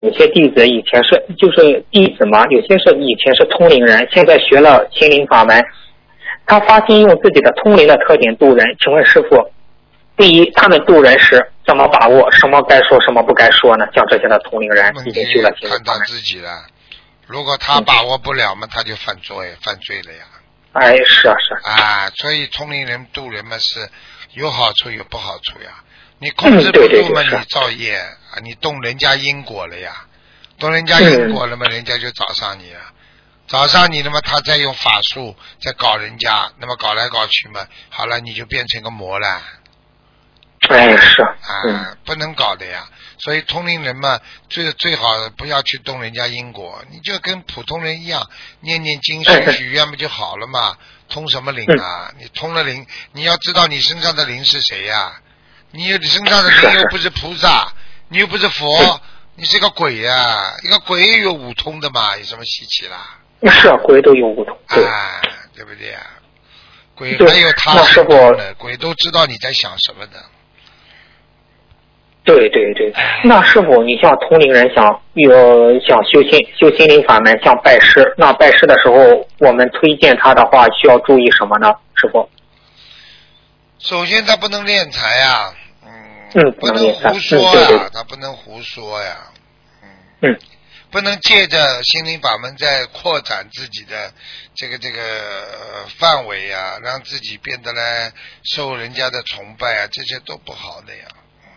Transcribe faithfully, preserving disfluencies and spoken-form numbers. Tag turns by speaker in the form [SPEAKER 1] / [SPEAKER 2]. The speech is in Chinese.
[SPEAKER 1] 有些弟子以前是就是弟子嘛，有些是以前是通灵人，现在学了心灵法门，他发心用自己的通灵的特点度人。请问师父，第一，他们度人时怎么把握什么该说什么不该说呢？像这些的通灵人已经修了心灵
[SPEAKER 2] 看到自己了，如果他把握不了嘛，他就犯罪犯罪了呀。
[SPEAKER 1] 哎，是啊是啊。
[SPEAKER 2] 啊，所以通灵人度人嘛是有好处有不好处呀。你控制不住嘛，你造业啊，你动人家因果了呀，动人家因果了嘛，人家就找上你了，找上你了嘛，他再用法术再搞人家，那么搞来搞去嘛，好了，你就变成个魔了。
[SPEAKER 1] 哎，是
[SPEAKER 2] 啊，嗯、不能搞的呀。所以通灵人嘛，最最好不要去动人家因果，你就跟普通人一样，念念经许许愿不就好了嘛？通什么灵啊？你通了灵，你要知道你身上的灵是谁呀？你你身上的灵又不是菩萨，你又不是佛，你是个鬼呀！一个鬼也有五通的嘛，有什么稀奇啦？
[SPEAKER 1] 是啊，鬼都有五通。
[SPEAKER 2] 对啊，对不对啊？鬼还有他是的，鬼都知道你在想什么的。
[SPEAKER 1] 对对对，那师傅，你像通灵人想有想修心修心灵法门，像拜师，那拜师的时候，我们推荐他的话，需要注意什么呢？师傅？
[SPEAKER 2] 首先，他不能敛财呀，嗯，
[SPEAKER 1] 嗯
[SPEAKER 2] 不能胡说呀、啊嗯，对对他不能胡说呀，嗯，
[SPEAKER 1] 嗯，
[SPEAKER 2] 不能借着心灵法门在扩展自己的这个这个、呃、范围呀、啊，让自己变得来受人家的崇拜啊，这些都不好的呀。